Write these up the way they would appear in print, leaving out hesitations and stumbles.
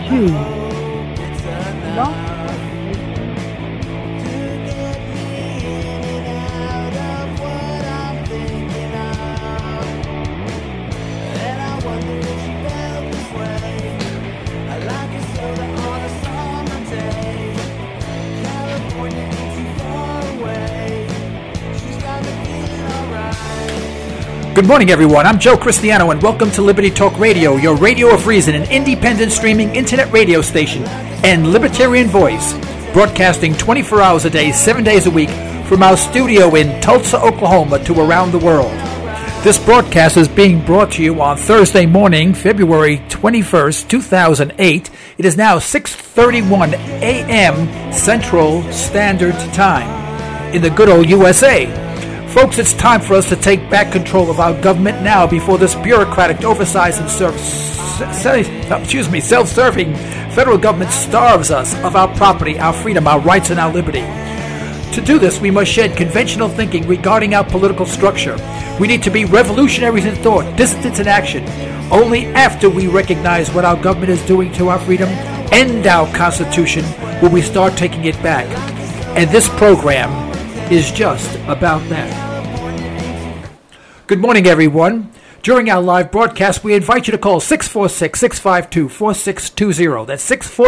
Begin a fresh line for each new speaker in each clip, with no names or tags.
Gee. No?
Good morning, everyone. I'm Joe Cristiano, and welcome to Liberty Talk Radio, your radio of reason, an independent streaming internet radio station and libertarian voice, broadcasting 24 hours a day, 7 days a week, from our studio in Tulsa, Oklahoma, to around the world. This broadcast is being brought to you on Thursday morning, February 21st, 2008. It is now 6:31 a.m. Central Standard Time in the good old USA. Folks, it's time for us to take back control of our government now before this bureaucratic, oversized, and self-serving federal government starves us of our property, our freedom, our rights, and our liberty. To do this, we must shed conventional thinking regarding our political structure. We need to be revolutionaries in thought, dissidents in action. Only after we recognize what our government is doing to our freedom and our Constitution will we start taking it back. And this program is just about that. Good morning, everyone. During our live broadcast, we invite you to call 646-652-4620. That's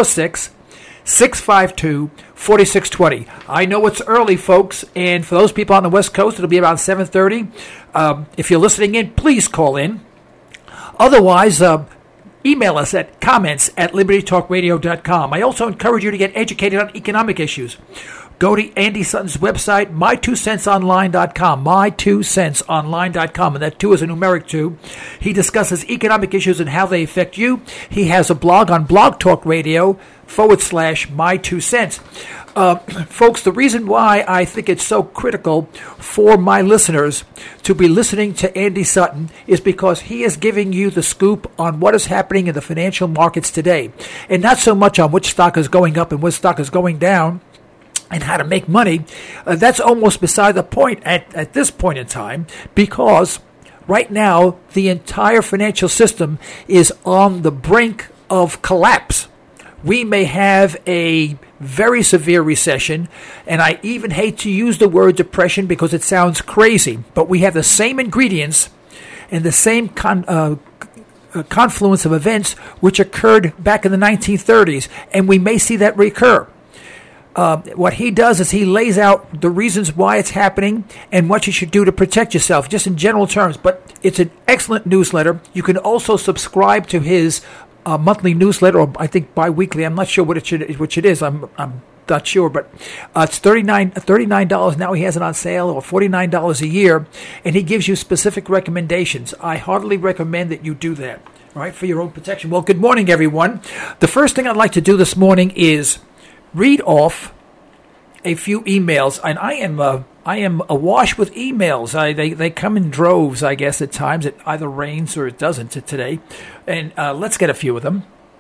646-652-4620. I know it's early, folks, and for those people on the West Coast, it'll be about 7:30. If you're listening in, please call in. Otherwise, email us at comments@libertytalkradio.com. I also encourage you to get educated on economic issues. Go to Andy Sutton's website, my2centsonline.com, my2centsonline.com, and that 2 is a numeric 2. He discusses economic issues and how they affect you. He has a blog on Blog Talk Radio /my2cents. Folks, the reason why I think it's so critical for my listeners to be listening to Andy Sutton is because he is giving you the scoop on what is happening in the financial markets today, and not so much on which stock is going up and which stock is going down, and how to make money. That's almost beside the point at this point in time, because right now the entire financial system is on the brink of collapse. We may have a very severe recession, and I even hate to use the word depression because it sounds crazy, but we have the same ingredients and the same confluence of events which occurred back in the 1930s, and we may see that recur. What he does is he lays out the reasons why it's happening and what you should do to protect yourself, just in general terms. But it's an excellent newsletter. You can also subscribe to his monthly newsletter, or I think bi-weekly. I'm not sure which it is. I'm not sure, but it's $39 now. He has it on sale, or $49 a year, and he gives you specific recommendations. I heartily recommend that you do that, all right, for your own protection. Well, good morning, everyone. The first thing I'd like to do this morning is read off a few emails, and I am awash with emails. They come in droves, I guess, at times. It either rains or it doesn't today. And let's get a few of them.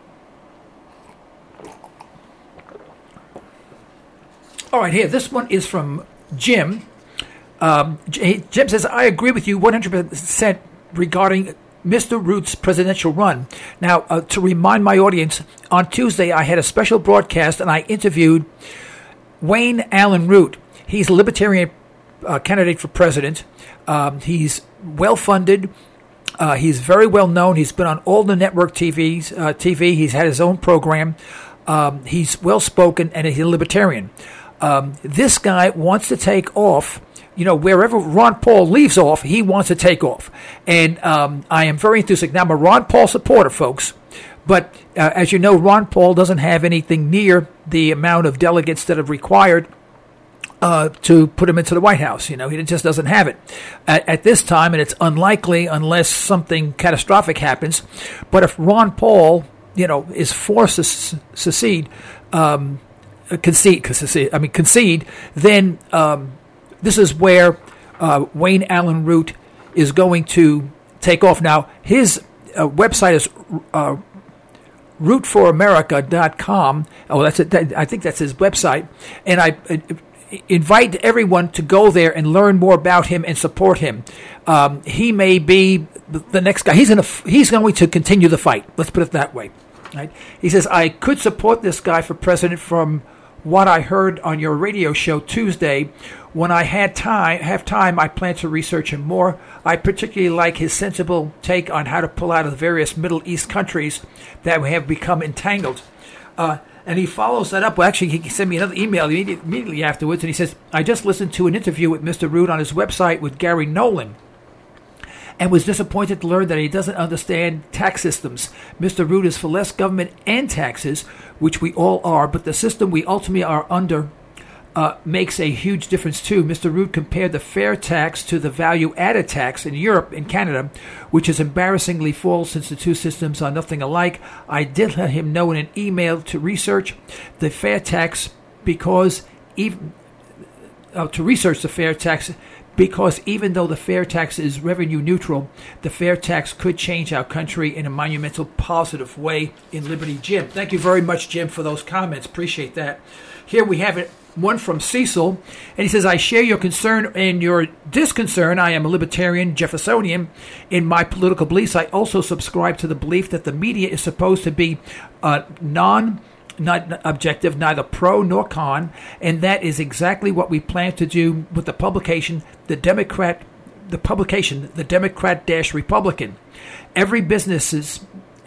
All right, here. This one is from Jim. Jim says, I agree with you 100% regarding Mr. Root's presidential run. Now, to remind my audience, on Tuesday I had a special broadcast and I interviewed Wayne Allen Root. He's a libertarian candidate for president. He's well-funded. He's very well-known. He's been on all the network TV. He's had his own program. He's well-spoken, and he's a libertarian. This guy wants to take off. You know, wherever Ron Paul leaves off, he wants to take off. And I am very enthusiastic. Now, I'm a Ron Paul supporter, folks. But as you know, Ron Paul doesn't have anything near the amount of delegates that are required to put him into the White House. You know, he just doesn't have it at this time, and it's unlikely unless something catastrophic happens. But if Ron Paul, you know, is forced to concede, then this is where Wayne Allen Root is going to take off. Now, his website is rootforamerica.com. Oh, that's it. I think that's his website. And I invite everyone to go there and learn more about him and support him. He may be the next guy. He's going to continue the fight. Let's put it that way. Right? He says, I could support this guy for president from what I heard on your radio show Tuesday. When I have time, I plan to research him more. I particularly like his sensible take on how to pull out of the various Middle East countries that have become entangled. And he follows that up. Well, actually, he sent me another email immediately afterwards, and he says, I just listened to an interview with Mr. Root on his website with Gary Nolan, and was disappointed to learn that he doesn't understand tax systems. Mr. Root is for less government and taxes, which we all are, but the system we ultimately are under makes a huge difference too. Mr. Root compared the fair tax to the value-added tax in Europe and Canada, which is embarrassingly false since the two systems are nothing alike. I did let him know in an email to research the fair tax because even though the fair tax is revenue neutral, the fair tax could change our country in a monumental positive way in Liberty. Jim, thank you very much, Jim, for those comments. Appreciate that. Here we have it. One from Cecil, and he says, I share your concern and your disconcern. I am a libertarian Jeffersonian in my political beliefs. I also subscribe to the belief that the media is supposed to be not objective, neither pro nor con, and that is exactly what we plan to do with the publication, the Democrat-Republican. Every business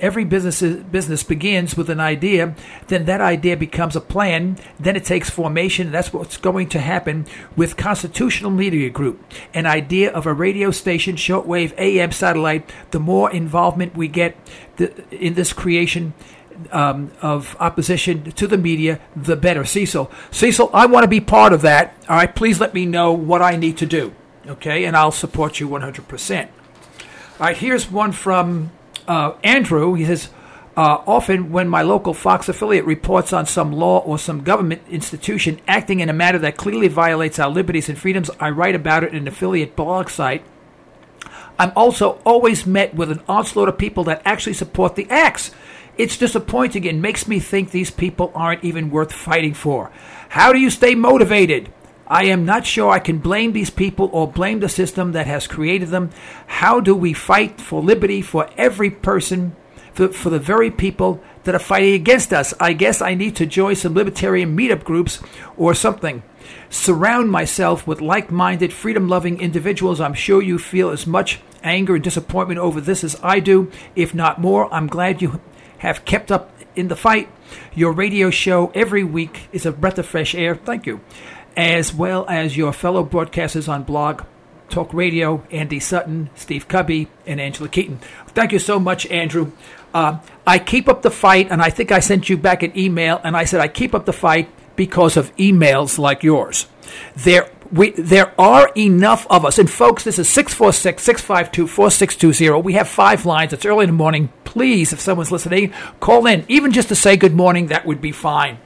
begins with an idea, then that idea becomes a plan, then it takes formation, and that's what's going to happen with Constitutional Media Group. An idea of a radio station, shortwave, AM, satellite, the more involvement we get in this creation of opposition to the media, the better. Cecil, I want to be part of that. All right, please let me know what I need to do, okay, and I'll support you 100%. All right, here's one from Andrew. He says, often when my local Fox affiliate reports on some law or some government institution acting in a manner that clearly violates our liberties and freedoms, I write about it in an affiliate blog site. I'm also always met with an onslaught of people that actually support the acts. It's disappointing and makes me think these people aren't even worth fighting for. How do you stay motivated? I am not sure I can blame these people or blame the system that has created them. How do we fight for liberty for every person, for the very people that are fighting against us? I guess I need to join some libertarian meetup groups or something. Surround myself with like-minded, freedom-loving individuals. I'm sure you feel as much anger and disappointment over this as I do, if not more. I'm glad you have kept up in the fight. Your radio show every week is a breath of fresh air. Thank you. As well as your fellow broadcasters on Blog Talk Radio, Andy Sutton, Steve Cubby, and Angela Keaton. Thank you so much, Andrew. I keep up the fight, and I think I sent you back an email, and I said I keep up the fight because of emails like yours. There are enough of us. And folks, this is 646-652-4620. We have 5 lines. It's early in the morning. Please, if someone's listening, call in. Even just to say good morning, that would be fine.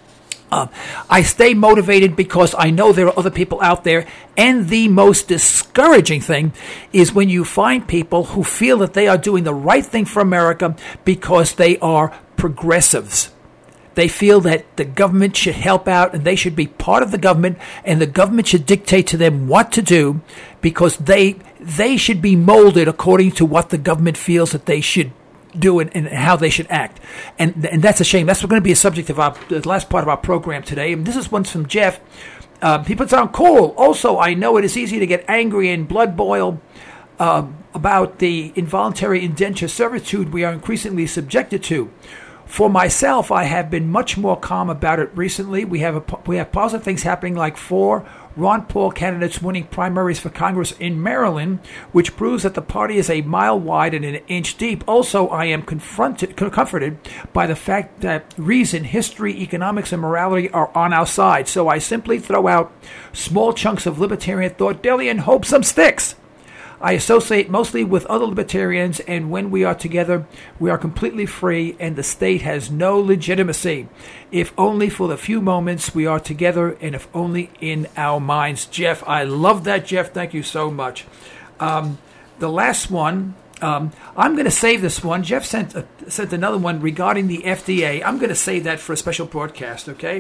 I stay motivated because I know there are other people out there. And the most discouraging thing is when you find people who feel that they are doing the right thing for America because they are progressives. They feel that the government should help out and they should be part of the government and the government should dictate to them what to do because they should be molded according to what the government feels that they should do and how they should act. And that's a shame. That's going to be a subject of the last part of our program today. And this is one from Jeff. People sound cool. Also, I know it is easy to get angry and blood boil about the involuntary indenture servitude we are increasingly subjected to. For myself, I have been much more calm about it recently. We have positive things happening, like 4 Ron Paul candidates winning primaries for Congress in Maryland, which proves that the party is a mile wide and an inch deep. Also, I am comforted by the fact that reason, history, economics, and morality are on our side. So I simply throw out small chunks of libertarian thought daily and hope some sticks. I associate mostly with other libertarians, and when we are together, we are completely free, and the state has no legitimacy. If only for the few moments we are together, and if only in our minds. Jeff, I love that, Jeff. Thank you so much. The last one, I'm going to save this one. Jeff sent another one regarding the FDA. I'm going to save that for a special broadcast, okay?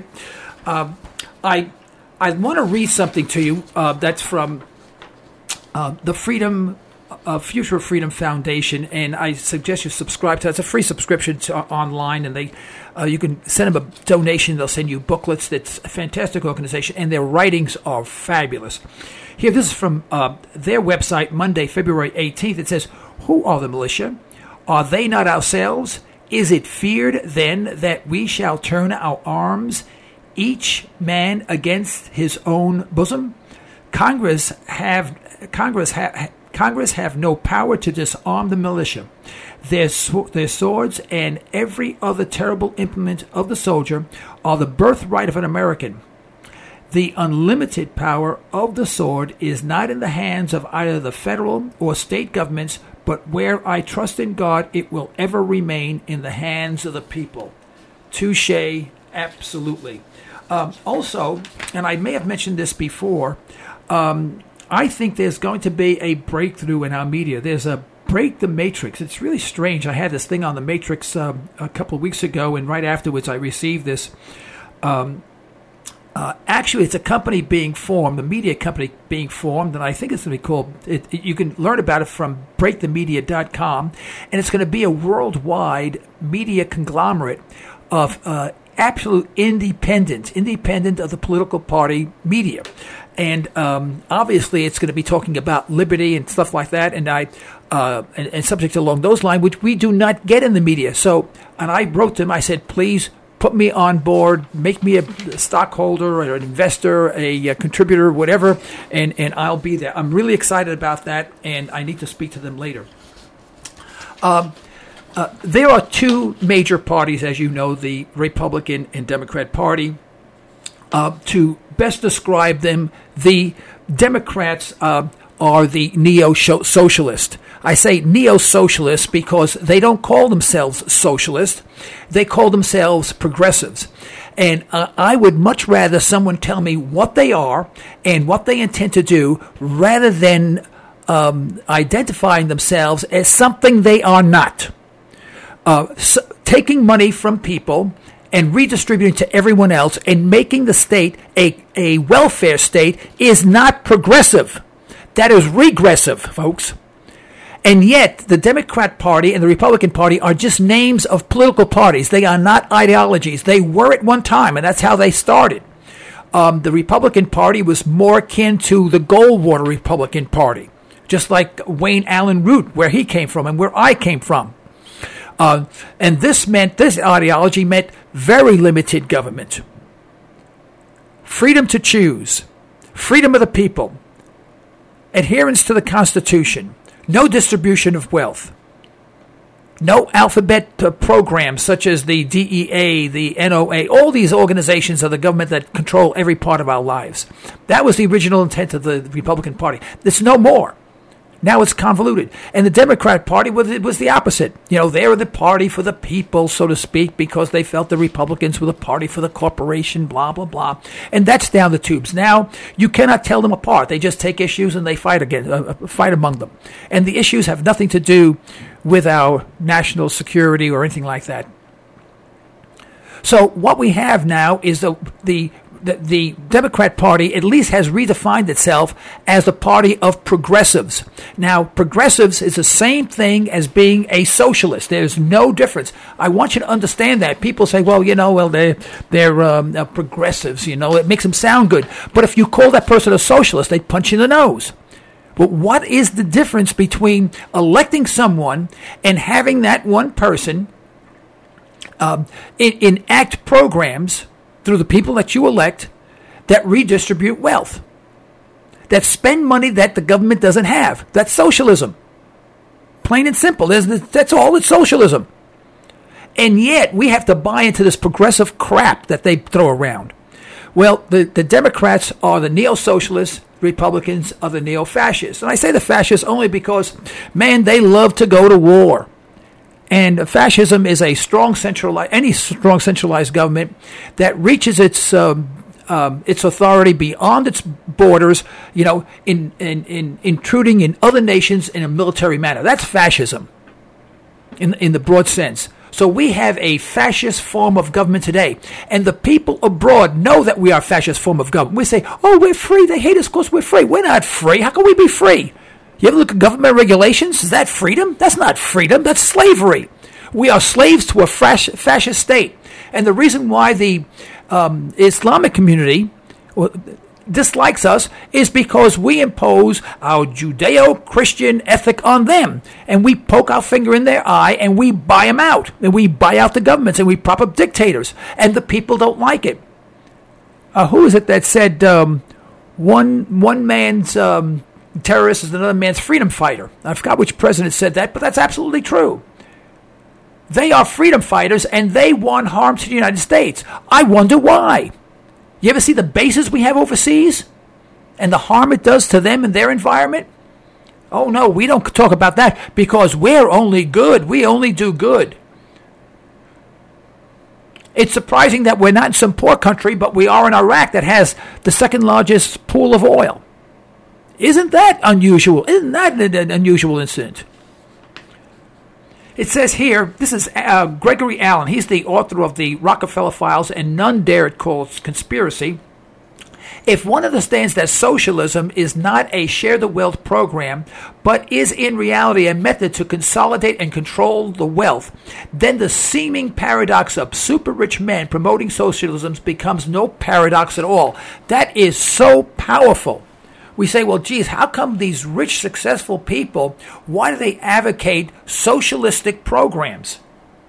I want to read something to you that's from the Freedom Future Freedom Foundation, and I suggest you subscribe to it. It's a free subscription online, and you can send them a donation. They'll send you booklets. It's a fantastic organization, and their writings are fabulous. Here, this is from their website, Monday, February 18th. It says, "Who are the militia? Are they not ourselves? Is it feared then that we shall turn our arms, each man against his own bosom? Congress have no power to disarm the militia. Their swords and every other terrible implement of the soldier are the birthright of an American. The unlimited power of the sword is not in the hands of either the federal or state governments, but where I trust in God, it will ever remain in the hands of the people." Touché, absolutely. Also, and I may have mentioned this before, I think there's going to be a breakthrough in our media. There's a Break the Matrix. It's really strange. I had this thing on the Matrix a couple of weeks ago, and right afterwards I received this. Actually, it's a company being formed, a media company being formed, and I think it's going to be called, you can learn about it from breakthemedia.com, and it's going to be a worldwide media conglomerate of absolute independent of the political party media. And obviously, it's going to be talking about liberty and stuff like that, and subjects along those lines, which we do not get in the media. So, and I wrote them. I said, please put me on board, make me a stockholder or an investor, a contributor, whatever, and I'll be there. I'm really excited about that, and I need to speak to them later. There are two major parties, as you know, the Republican and Democrat Party. To best describe them, the Democrats are the neo-socialist. I say neo-socialist because they don't call themselves socialist. They call themselves progressives. And I would much rather someone tell me what they are and what they intend to do rather than identifying themselves as something they are not. Taking money from people and redistributing to everyone else and making the state a welfare state is not progressive. That is regressive, folks. And yet, the Democrat Party and the Republican Party are just names of political parties. They are not ideologies. They were at one time, and that's how they started. The Republican Party was more akin to the Goldwater Republican Party, just like Wayne Allen Root, where he came from and where I came from. And this ideology meant very limited government, freedom to choose, freedom of the people, adherence to the Constitution, no distribution of wealth, no alphabet programs such as the DEA, the NOA, all these organizations of the government that control every part of our lives. That was the original intent of the Republican Party. There's no more. Now it's convoluted. And the Democrat Party was the opposite. You know, they were the party for the people, so to speak, because they felt the Republicans were the party for the corporation, blah, blah, blah. And that's down the tubes. Now, you cannot tell them apart. They just take issues and they fight among them. And the issues have nothing to do with our national security or anything like that. So what we have now is the Democrat Party at least has redefined itself as the party of progressives. Now, progressives is the same thing as being a socialist. There's no difference. I want you to understand that. People say, they're progressives, it makes them sound good. But if you call that person a socialist, they punch you in the nose. But what is the difference between electing someone and having that one person enact programs through the people that you elect that redistribute wealth, that spend money that the government doesn't have? That's socialism. Plain and simple. That's all. It's socialism. And yet we have to buy into this progressive crap that they throw around. Well, the Democrats are the neo-socialists. Republicans are the neo-fascists. And I say the fascists only because, man, they love to go to war. And fascism is any strong centralized government that reaches its authority beyond its borders, intruding in other nations in a military manner. That's fascism in the broad sense. So we have a fascist form of government today. And the people abroad know that we are a fascist form of government. We say, oh, we're free. They hate us because we're free. We're not free. How can we be free? You ever look at government regulations? Is that freedom? That's not freedom. That's slavery. We are slaves to a fascist state. And the reason why the Islamic community dislikes us is because we impose our Judeo-Christian ethic on them. And we poke our finger in their eye and we buy them out. And we buy out the governments and we prop up dictators. And the people don't like it. Who is it that said one man's terrorist is another man's freedom fighter? I forgot which president said that, but that's absolutely true. They are freedom fighters, and they want harm to the United States. I wonder why. You ever see the bases we have overseas and the harm it does to them and their environment? Oh, no, we don't talk about that because we're only good. We only do good. It's surprising that we're not in some poor country, but we are in Iraq that has the second largest pool of oil. Isn't that unusual? Isn't that an unusual incident? It says here, this is Gregory Allen. He's the author of the Rockefeller Files and None Dare It Call Conspiracy. If one understands that socialism is not a share the wealth program, but is in reality a method to consolidate and control the wealth, then the seeming paradox of super rich men promoting socialism becomes no paradox at all. That is so powerful. We say, well, geez, how come these rich, successful people, why do they advocate socialistic programs?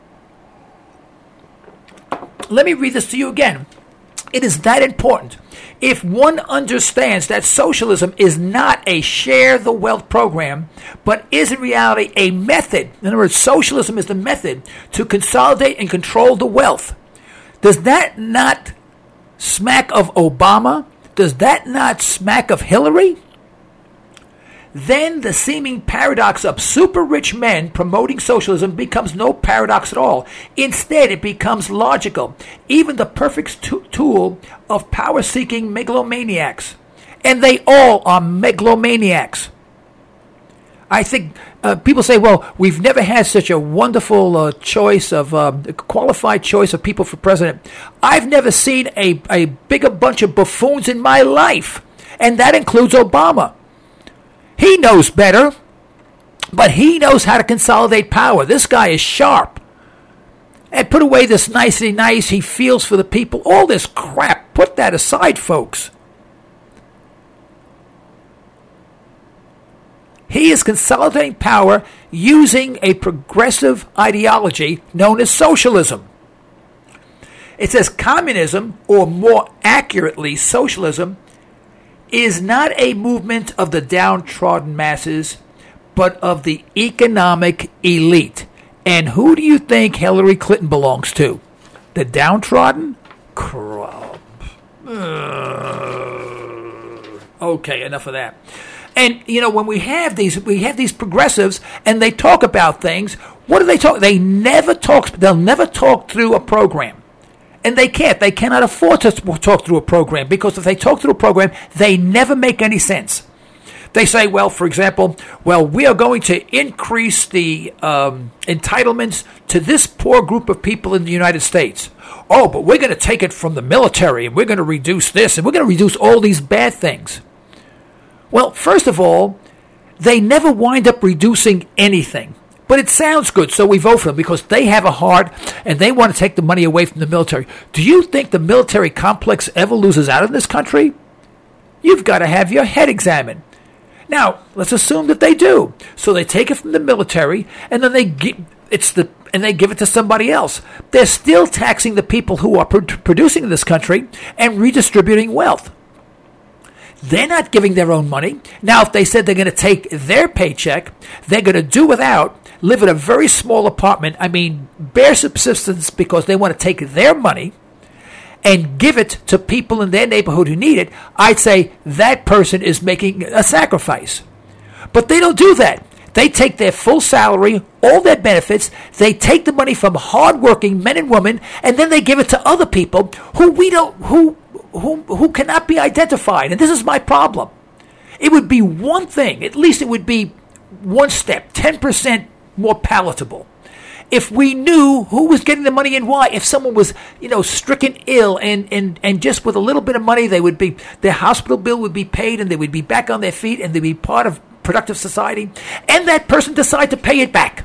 Let me read this to you again. It is that important. If one understands that socialism is not a share the wealth program, but is in reality a method, in other words, socialism is the method to consolidate and control the wealth, does that not smack of Obama? Does that not smack of Hillary? Then the seeming paradox of super rich men promoting socialism becomes no paradox at all. Instead, it becomes logical, even the perfect tool of power-seeking megalomaniacs. And they all are megalomaniacs. I think people say, well, we've never had such a wonderful choice of qualified choice of people for president. I've never seen a bigger bunch of buffoons in my life, and that includes Obama. He knows better, but he knows how to consolidate power. This guy is sharp. And put away this nicety nice, he feels for the people, all this crap. Put that aside, folks. He is consolidating power using a progressive ideology known as socialism. It says communism, or more accurately, socialism, is not a movement of the downtrodden masses, but of the economic elite. And who do you think Hillary Clinton belongs to? The downtrodden? Crap. Okay, enough of that. And, you know, when we have these progressives and they talk about things, what do they talk? They'll never talk through a program. And they can't. They cannot afford to talk through a program because if they talk through a program, they never make any sense. They say, well, for example, we are going to increase the entitlements to this poor group of people in the United States. Oh, but we're going to take it from the military and we're going to reduce this and we're going to reduce all these bad things. Well, first of all, they never wind up reducing anything. But it sounds good, so we vote for them because they have a heart and they want to take the money away from the military. Do you think the military complex ever loses out in this country? You've got to have your head examined. Now, let's assume that they do. So they take it from the military and then they give it to somebody else. They're still taxing the people who are producing in this country and redistributing wealth. They're not giving their own money. Now, if they said they're going to take their paycheck, they're going to do without, live in a very small apartment, bare subsistence because they want to take their money and give it to people in their neighborhood who need it, I'd say that person is making a sacrifice. But they don't do that. They take their full salary, all their benefits, they take the money from hardworking men and women, and then they give it to other people who cannot be identified. And this is my problem. It would be one thing, at least it would be one step, 10% more palatable. If we knew who was getting the money and why, if someone was, stricken ill and just with a little bit of money, their hospital bill would be paid and they would be back on their feet and they'd be part of productive society, and that person decide to pay it back.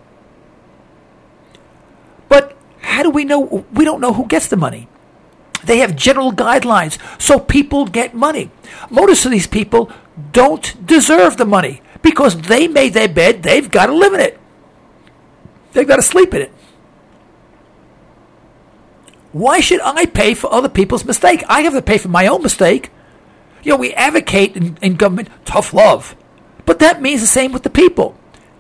But how do we know? We don't know who gets the money. They have general guidelines, so people get money. Most of these people don't deserve the money because they made their bed, they've got to live in it. They've got to sleep in it. Why should I pay for other people's mistake? I have to pay for my own mistake. We advocate in government tough love, but that means the same with the people.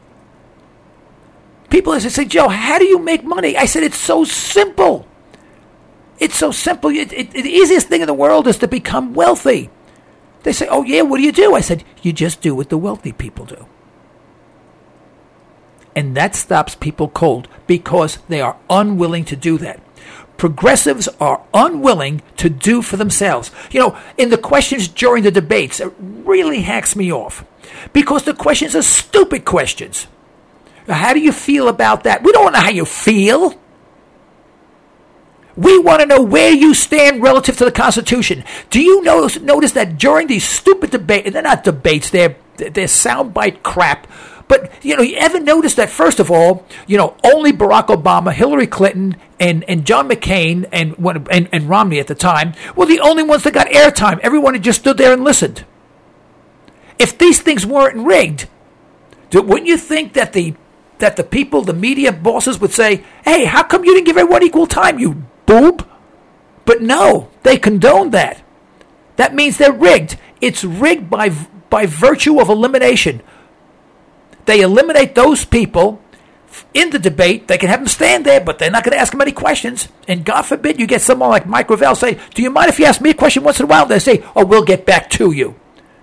People say, Joe, how do you make money? I said, it's so simple. It's so simple. The easiest thing in the world is to become wealthy. They say, oh, yeah, what do you do? I said, you just do what the wealthy people do. And that stops people cold because they are unwilling to do that. Progressives are unwilling to do for themselves. In the questions during the debates, it really hacks me off because the questions are stupid questions. How do you feel about that? We don't want to know how you feel. We want to know where you stand relative to the Constitution. Do you notice that during these stupid debates, they're not debates, they're soundbite crap, but, you ever notice that, first of all, only Barack Obama, Hillary Clinton, and John McCain, and Romney at the time, were the only ones that got airtime. Everyone had just stood there and listened. If these things weren't rigged, wouldn't you think that the people, the media bosses would say, hey, how come you didn't give everyone equal time, you boob? But no, they condone that. That means they're rigged. It's rigged by virtue of elimination. They eliminate those people in the debate. They can have them stand there, but they're not going to ask them any questions. And God forbid you get someone like Mike Gravel say, do you mind if you ask me a question once in a while? They say, oh, we'll get back to you.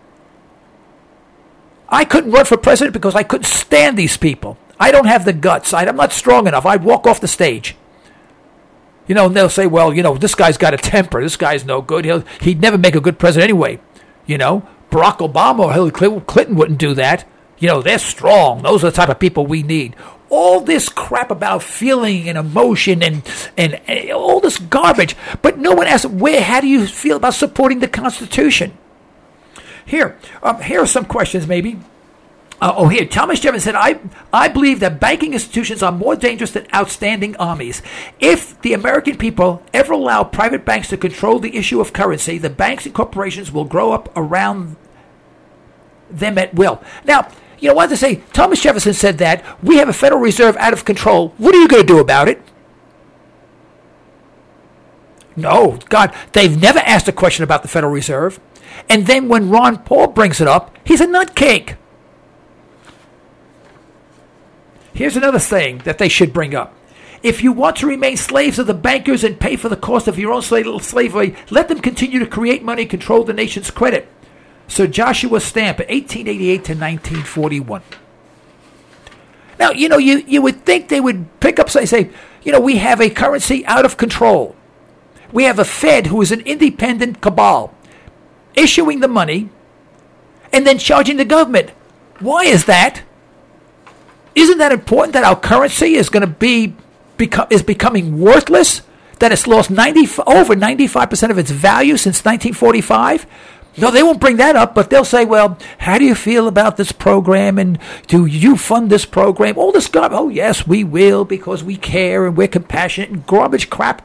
I couldn't run for president because I couldn't stand these people. I don't have the guts. I'm not strong enough. I'd walk off the stage. And they'll say, well, this guy's got a temper. This guy's no good. He'd never make a good president anyway. Barack Obama or Hillary Clinton wouldn't do that. They're strong. Those are the type of people we need. All this crap about feeling and emotion and all this garbage. But no one asks, how do you feel about supporting the Constitution? Here are some questions maybe. Here, Thomas Jefferson said, I believe that banking institutions are more dangerous than outstanding armies. If the American people ever allow private banks to control the issue of currency, the banks and corporations will grow up around them at will. Now, what to say? Thomas Jefferson said that we have a Federal Reserve out of control. What are you going to do about it? No, God, they've never asked a question about the Federal Reserve. And then when Ron Paul brings it up, he's a nutcake. Here's another thing that they should bring up. If you want to remain slaves of the bankers and pay for the cost of your own slavery, let them continue to create money and control the nation's credit. Sir Joshua Stamp, 1888 to 1941. Now, you would think they would pick up, say, we have a currency out of control. We have a Fed who is an independent cabal issuing the money and then charging the government. Why is that? Isn't that important that our currency is going to is becoming worthless? That it's lost over 95% of its value since 1945? No, they won't bring that up, but they'll say, well, how do you feel about this program, and do you fund this program? All this garbage. Oh, yes, we will, because we care and we're compassionate, and garbage, crap.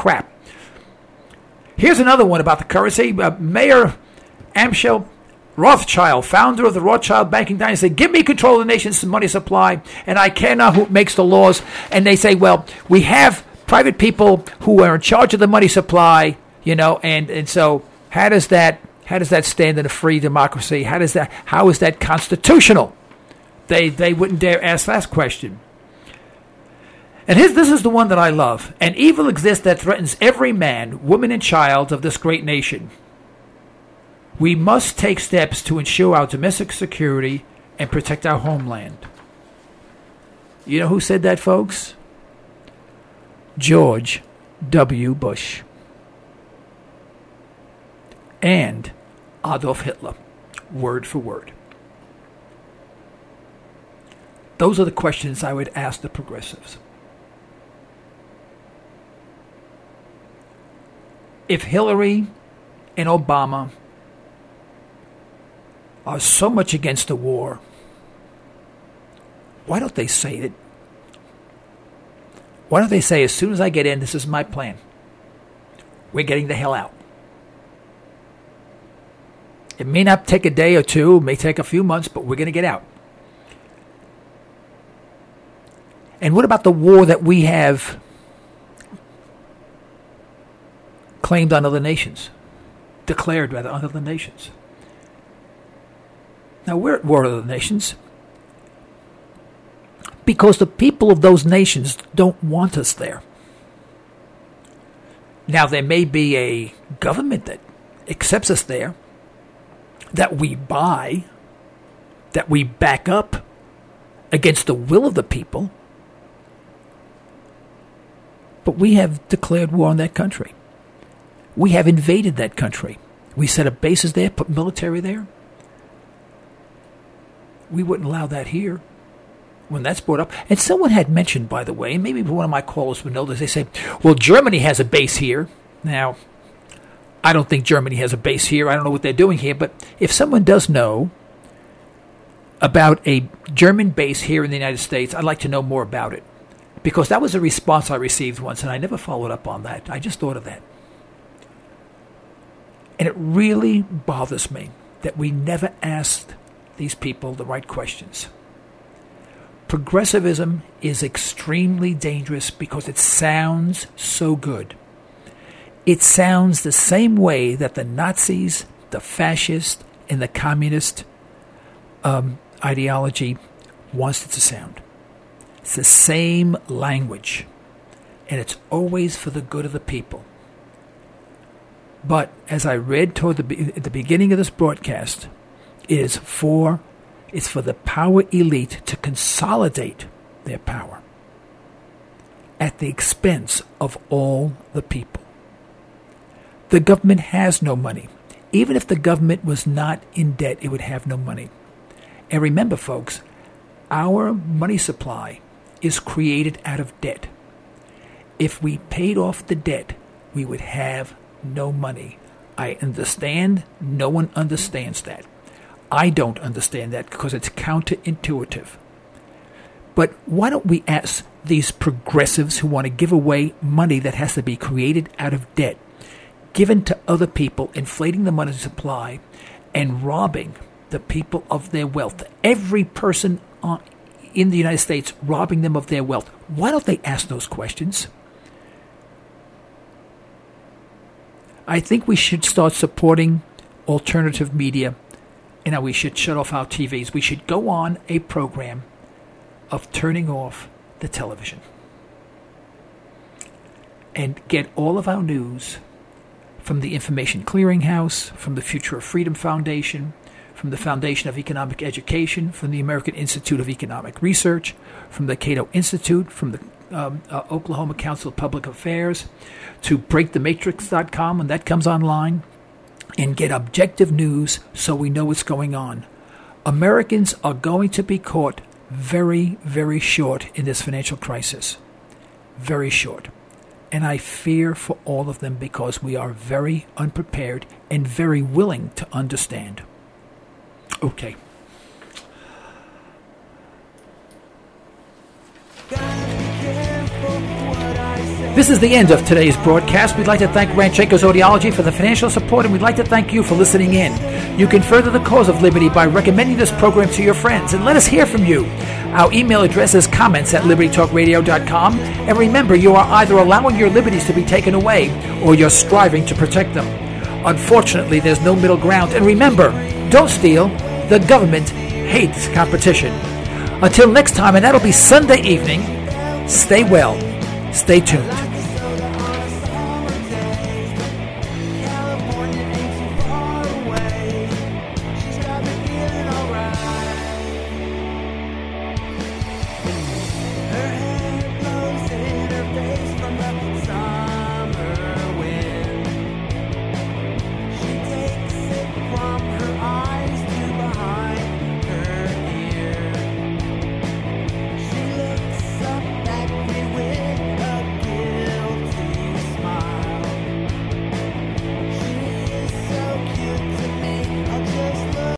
Here's another one about the currency. Mayor Amschel Rothschild, founder of the Rothschild banking dynasty, said, give me control of the nation's money supply, and I care not who makes the laws. And they say, well, we have private people who are in charge of the money supply, and so how does that stand in a free democracy? How is that constitutional? They wouldn't dare ask that question. And this is the one that I love. An evil exists that threatens every man, woman, and child of this great nation. We must take steps to ensure our domestic security and protect our homeland. You know who said that, folks? George W. Bush. And Adolf Hitler, word for word. Those are the questions I would ask the progressives. If Hillary and Obama are so much against the war, why don't they say that? Why don't they say, as soon as I get in, this is my plan. We're getting the hell out. It may not take a day or two, it may take a few months, but we're going to get out. And what about the war that we have claimed on other nations? Declared, rather, on other nations. Now, we're at war with other nations because the people of those nations don't want us there. Now, there may be a government that accepts us there, that we buy, that we back up against the will of the people, but we have declared war on that country. We have invaded that country. We set up bases there, put military there. We wouldn't allow that here when that's brought up. And someone had mentioned, by the way, and maybe one of my callers would know this, they say, well, Germany has a base here. Now, I don't think Germany has a base here. I don't know what they're doing here. But if someone does know about a German base here in the United States, I'd like to know more about it. Because that was a response I received once, and I never followed up on that. I just thought of that. And it really bothers me that we never asked these people the right questions. Progressivism is extremely dangerous because it sounds so good. It sounds the same way that the Nazis, the fascist, and the communist ideology wants it to sound. It's the same language, and it's always for the good of the people. But as I read at the beginning of this broadcast, it's for the power elite to consolidate their power at the expense of all the people. The government has no money. Even if the government was not in debt, it would have no money. And remember, folks, our money supply is created out of debt. If we paid off the debt, we would have no money. I understand no one understands that. I don't understand that because it's counterintuitive. But why don't we ask these progressives who want to give away money that has to be created out of debt, given to other people, inflating the money supply and robbing the people of their wealth? Every person in the United States robbing them of their wealth. Why don't they ask those questions? I think we should start supporting alternative media. We should shut off our TVs. We should go on a program of turning off the television and get all of our news from the Information Clearinghouse, from the Future of Freedom Foundation, from the Foundation of Economic Education, from the American Institute of Economic Research, from the Cato Institute, from the Oklahoma Council of Public Affairs, to BreakTheMatrix.com when that comes online, and get objective news so we know what's going on. Americans are going to be caught very, very short in this financial crisis. Very short. And I fear for all of them because we are very unprepared and very willing to understand. Okay. This is the end of today's broadcast. We'd like to thank Rancheco's Audiology for the financial support, and we'd like to thank you for listening in. You can further the cause of liberty by recommending this program to your friends, and let us hear from you. Our email address is comments@libertytalkradio.com, and remember, you are either allowing your liberties to be taken away, or you're striving to protect them. Unfortunately, there's no middle ground, and remember, don't steal. The government hates competition. Until next time, and that'll be Sunday evening, stay well, stay tuned.